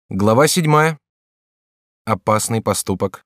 Глава 7. Опасный поступок.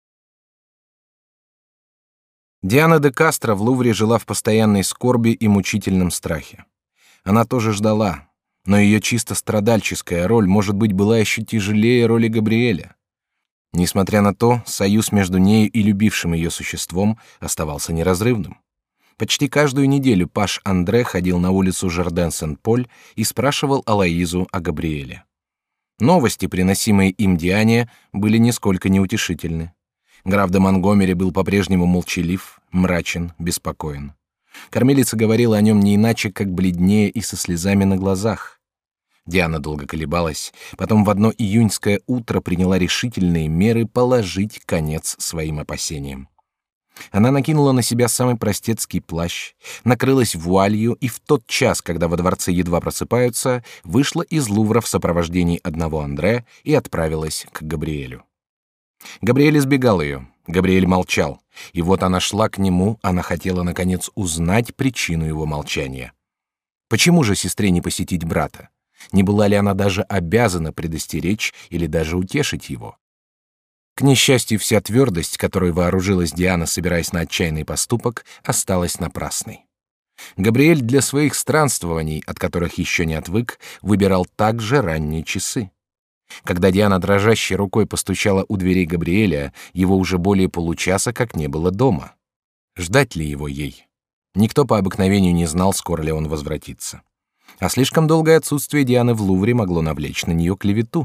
Диана де Кастро в Лувре жила в постоянной скорби и мучительном страхе. Она тоже ждала, но ее чисто страдальческая роль, может быть, была еще тяжелее роли Габриэля. Несмотря на то, союз между нею и любившим ее существом оставался неразрывным. Почти каждую неделю паж Андре ходил на улицу Жарден-Сен-Поль и спрашивал Алоизу о Габриэле. Новости, приносимые им Диане, были нисколько неутешительны. Граф де Монгомери был по-прежнему молчалив, мрачен, беспокоен. Кормилица говорила о нем не иначе, как бледнее и со слезами на глазах. Диана долго колебалась, потом в одно июньское утро приняла решительные меры положить конец своим опасениям. Она накинула на себя самый простецкий плащ, накрылась вуалью и в тот час, когда во дворце едва просыпаются, вышла из Лувра в сопровождении одного Андре и отправилась к Габриэлю. Габриэль избегал ее, Габриэль молчал, и вот она шла к нему, она хотела, наконец, узнать причину его молчания. Почему же сестре не посетить брата? Не была ли она даже обязана предостеречь или даже утешить его? К несчастью, вся твердость, которой вооружилась Диана, собираясь на отчаянный поступок, осталась напрасной. Габриэль для своих странствований, от которых еще не отвык, выбирал также ранние часы. Когда Диана дрожащей рукой постучала у дверей Габриэля, его уже более получаса как не было дома. Ждать ли его ей? Никто по обыкновению не знал, скоро ли он возвратится. А слишком долгое отсутствие Дианы в Лувре могло навлечь на нее клевету.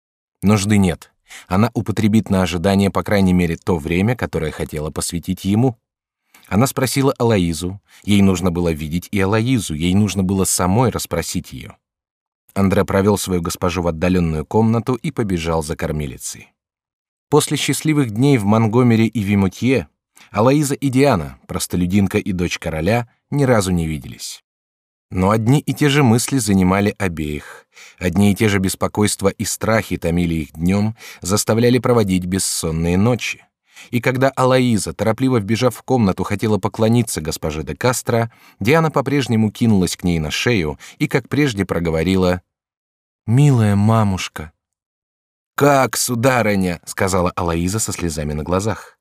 Нужды нет. Она употребит на ожидание, по крайней мере, то время, которое хотела посвятить ему. Она спросила Алоизу. Ей нужно было видеть и Алоизу, ей нужно было самой расспросить ее. Андре провел свою госпожу в отдаленную комнату и побежал за кормилицей. После счастливых дней в Монгомери и Вимутье Алоиза и Диана, простолюдинка и дочь короля, ни разу не виделись. Но одни и те же мысли занимали обеих, одни и те же беспокойства и страхи томили их днем, заставляли проводить бессонные ночи. И когда Алоиза, торопливо вбежав в комнату, хотела поклониться госпоже де Кастро, Диана по-прежнему кинулась к ней на шею и, как прежде, проговорила: «Милая мамушка». «Как, сударыня?» — сказала Алоиза со слезами на глазах.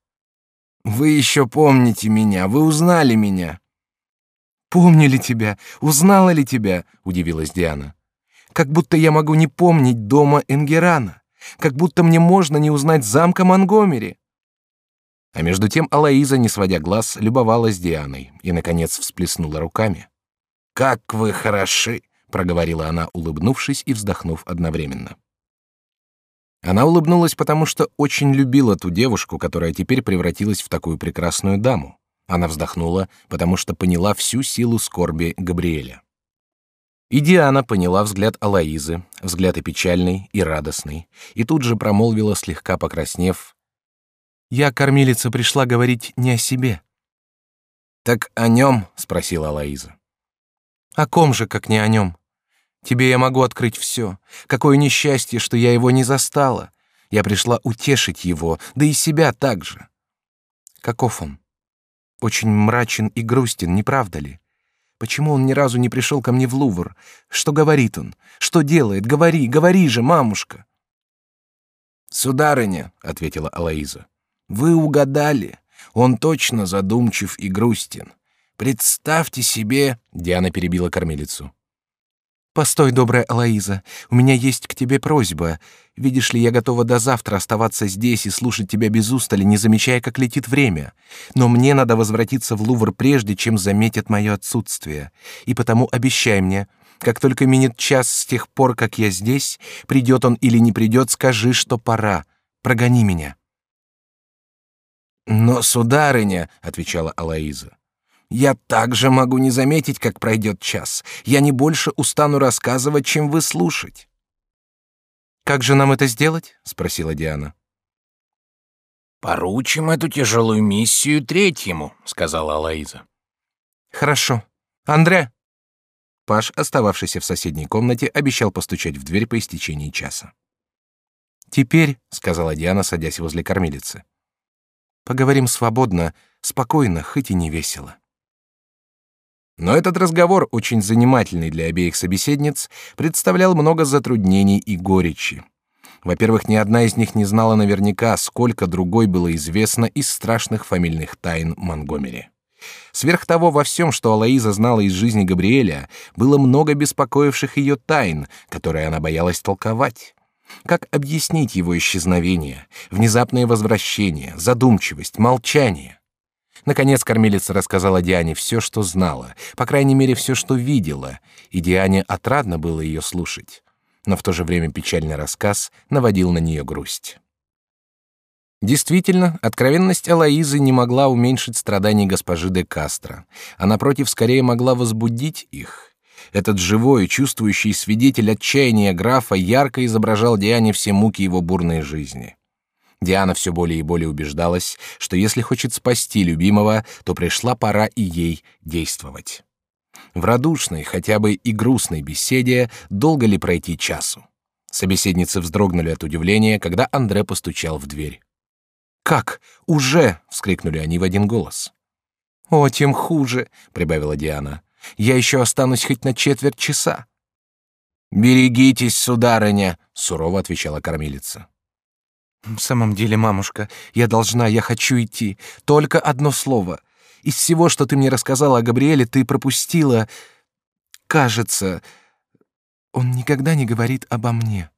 «Вы еще помните меня, вы узнали меня». «Помню ли тебя? Узнала ли тебя?» — удивилась Диана. «Как будто я могу не помнить дома Энгерана, как будто мне можно не узнать замка Монгомери». А между тем Алоиза, не сводя глаз, любовалась Дианой и, наконец, всплеснула руками. «Как вы хороши!» — проговорила она, улыбнувшись и вздохнув одновременно. Она улыбнулась, потому что очень любила ту девушку, которая теперь превратилась в такую прекрасную даму. Она вздохнула, потому что поняла всю силу скорби Габриэля. И Диана поняла взгляд Алоизы, взгляд и печальный, и радостный, и тут же промолвила, слегка покраснев: «Я, кормилица, пришла говорить не о себе». «Так о нем?» — спросила Алоиза. «О ком же, как не о нем? Тебе я могу открыть все. Какое несчастье, что я его не застала. Я пришла утешить его, да и себя также. Каков он? Очень мрачен и грустен, не правда ли? Почему он ни разу не пришел ко мне в Лувр? Что говорит он? Что делает? Говори, говори же, мамушка!» «Сударыня», — ответила Алоиза, — «вы угадали. Он точно задумчив и грустен. Представьте себе...» — Диана перебила кормилицу. «Постой, добрая Алоиза, у меня есть к тебе просьба. Видишь ли, я готова до завтра оставаться здесь и слушать тебя без устали, не замечая, как летит время. Но мне надо возвратиться в Лувр прежде, чем заметят мое отсутствие. И потому обещай мне, как только минет час с тех пор, как я здесь, придет он или не придет, скажи, что пора. Прогони меня». «Но, сударыня», — отвечала Алоиза, — «я также могу не заметить, как пройдет час. Я не больше устану рассказывать, чем вы слушать». «Как же нам это сделать?» — спросила Диана. «Поручим эту тяжелую миссию третьему», — сказала Алоиза. «Хорошо. Андре!» Паж, остававшийся в соседней комнате, обещал постучать в дверь по истечении часа. «Теперь», — сказала Диана, садясь возле кормилицы, — «поговорим свободно, спокойно, хоть и не весело». Но этот разговор, очень занимательный для обеих собеседниц, представлял много затруднений и горечи. Во-первых, ни одна из них не знала наверняка, сколько другой было известно из страшных фамильных тайн Монгомери. Сверх того, во всем, что Алоиза знала из жизни Габриэля, было много беспокоивших ее тайн, которые она боялась толковать. Как объяснить его исчезновение, внезапное возвращение, задумчивость, молчание? Наконец кормилица рассказала Диане все, что знала, по крайней мере, все, что видела, и Диане отрадно было ее слушать. Но в то же время печальный рассказ наводил на нее грусть. Действительно, откровенность Алоизы не могла уменьшить страданий госпожи де Кастро, а напротив, скорее могла возбудить их. Этот живой, чувствующий свидетель отчаяния графа ярко изображал Диане все муки его бурной жизни. Диана все более и более убеждалась, что если хочет спасти любимого, то пришла пора и ей действовать. В радушной, хотя бы и грустной беседе долго ли пройти часу? Собеседницы вздрогнули от удивления, когда Андре постучал в дверь. «Как? Уже?» — вскрикнули они в один голос. «О, тем хуже», — прибавила Диана. «Я еще останусь хоть на четверть часа». «Берегитесь, сударыня», — сурово отвечала кормилица. «В самом деле, мамушка, я хочу идти. Только одно слово. Из всего, что ты мне рассказала о Габриэле, ты пропустила... Кажется, он никогда не говорит обо мне».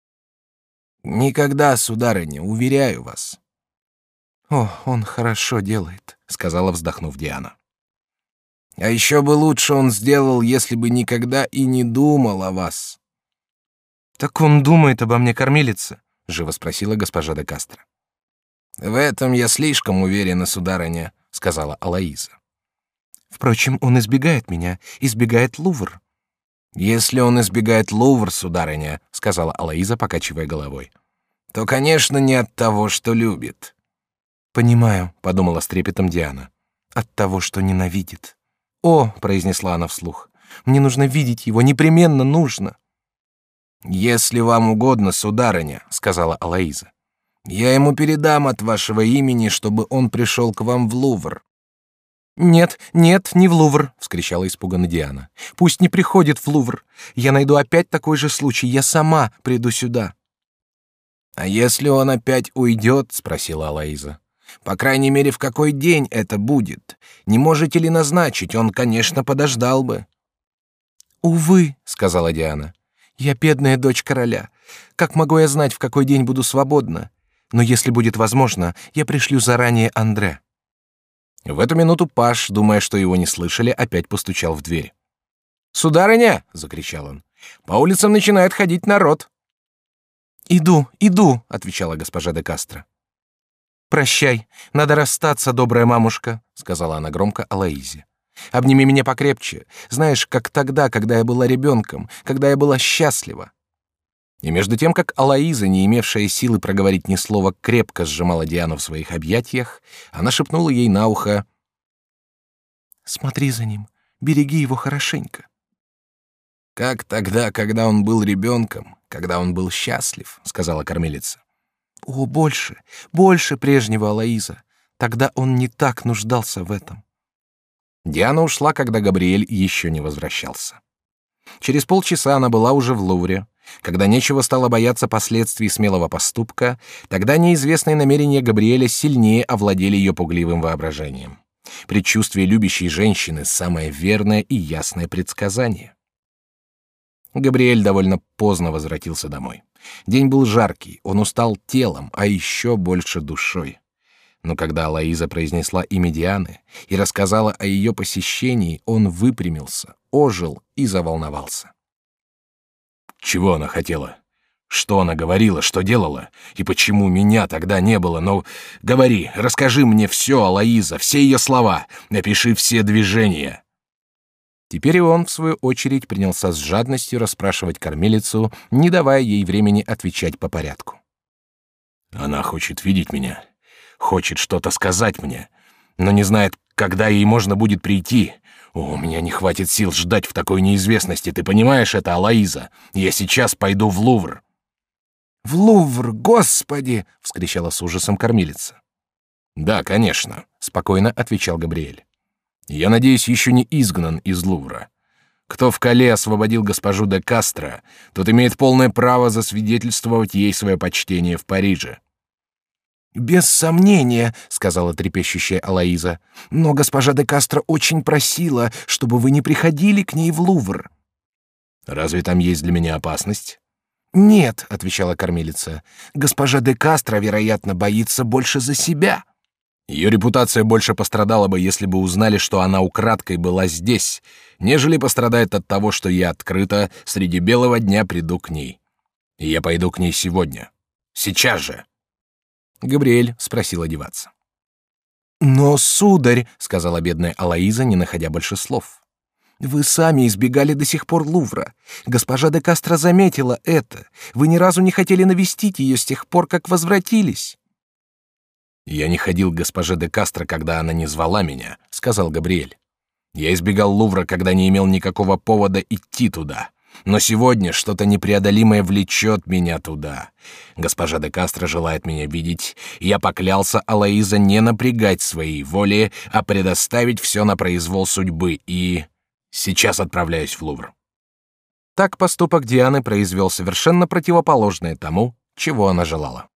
«Никогда, сударыня, уверяю вас». «О, он хорошо делает», — сказала, вздохнув Диана. «А еще бы лучше он сделал, если бы никогда и не думал о вас». «Так он думает обо мне, кормилица?» — живо спросила госпожа де Кастро. «В этом я слишком уверена, сударыня», — сказала Алоиза. «Впрочем, он избегает меня, избегает Лувр». «Если он избегает Лувр, сударыня», — сказала Алоиза, покачивая головой, «то, конечно, не от того, что любит». «Понимаю», — подумала с трепетом Диана, — «от того, что ненавидит». «О», — произнесла она вслух, — «мне нужно видеть его, непременно нужно». «Если вам угодно, сударыня», — сказала Алоиза, — «я ему передам от вашего имени, чтобы он пришел к вам в Лувр». «Нет, нет, не в Лувр», — вскричала испуганно Диана. «Пусть не приходит в Лувр. Я найду опять такой же случай. Я сама приду сюда». «А если он опять уйдет?» — спросила Алоиза. «По крайней мере, в какой день это будет? Не можете ли назначить? Он, конечно, подождал бы». «Увы», — сказала Диана. «Я бедная дочь короля. Как могу я знать, в какой день буду свободна? Но если будет возможно, я пришлю заранее Андре». В эту минуту паж, думая, что его не слышали, опять постучал в дверь. «Сударыня!» — закричал он. «По улицам начинает ходить народ». «Иду, иду!» — отвечала госпожа де Кастро. «Прощай, надо расстаться, добрая мамушка», — сказала она громко Алоизе. «Обними меня покрепче, знаешь, как тогда, когда я была ребенком, когда я была счастлива». И между тем, как Алоиза, не имевшая силы проговорить ни слова, крепко сжимала Диану в своих объятиях, она шепнула ей на ухо: «Смотри за ним, береги его хорошенько». «Как тогда, когда он был ребенком, когда он был счастлив», — сказала кормилица. «О, больше, больше прежнего, Алоиза. Тогда он не так нуждался в этом». Диана ушла, когда Габриэль еще не возвращался. Через полчаса она была уже в Лувре. Когда нечего стало бояться последствий смелого поступка, тогда неизвестные намерения Габриэля сильнее овладели ее пугливым воображением. Предчувствие любящей женщины — самое верное и ясное предсказание. Габриэль довольно поздно возвратился домой. День был жаркий, он устал телом, а еще больше душой. Но когда Алоиза произнесла имя Дианы и рассказала о ее посещении, он выпрямился, ожил и заволновался. «Чего она хотела? Что она говорила, что делала? И почему меня тогда не было? Но говори, расскажи мне все, Алоиза, все ее слова, напиши все движения». Теперь и он, в свою очередь, принялся с жадностью расспрашивать кормилицу, не давая ей времени отвечать по порядку. «Она хочет видеть меня, хочет что-то сказать мне, но не знает, когда ей можно будет прийти. О, у меня не хватит сил ждать в такой неизвестности, ты понимаешь это, Алоиза? Я сейчас пойду в Лувр». «В Лувр, Господи!» — вскричала с ужасом кормилица. «Да, конечно», — спокойно отвечал Габриэль. «Я надеюсь, еще не изгнан из Лувра. Кто в Кале освободил госпожу де Кастро, тот имеет полное право засвидетельствовать ей свое почтение в Париже. «Без сомнения», — сказала трепещущая Алоиза, «но госпожа де Кастро очень просила, чтобы вы не приходили к ней в Лувр». «Разве там есть для меня опасность?» «Нет», — отвечала кормилица, «госпожа де Кастро, вероятно, боится больше за себя». Ее репутация больше пострадала бы, если бы узнали, что она украдкой была здесь, нежели пострадает от того, что я открыто среди белого дня приду к ней. И я пойду к ней сегодня. Сейчас же. Габриэль спросил одеваться. «Но, сударь», — сказала бедная Алоиза, не находя больше слов, «вы сами избегали до сих пор Лувра. Госпожа де Кастро заметила это. Вы ни разу не хотели навестить ее с тех пор, как возвратились». «Я не ходил к госпоже де Кастро, когда она не звала меня», — сказал Габриэль. «Я избегал Лувра, когда не имел никакого повода идти туда. Но сегодня что-то непреодолимое влечет меня туда. Госпожа де Кастро желает меня видеть, и я поклялся Алоиза не напрягать своей воли, а предоставить все на произвол судьбы, и сейчас отправляюсь в Лувр». Так поступок Дианы произвел совершенно противоположное тому, чего она желала.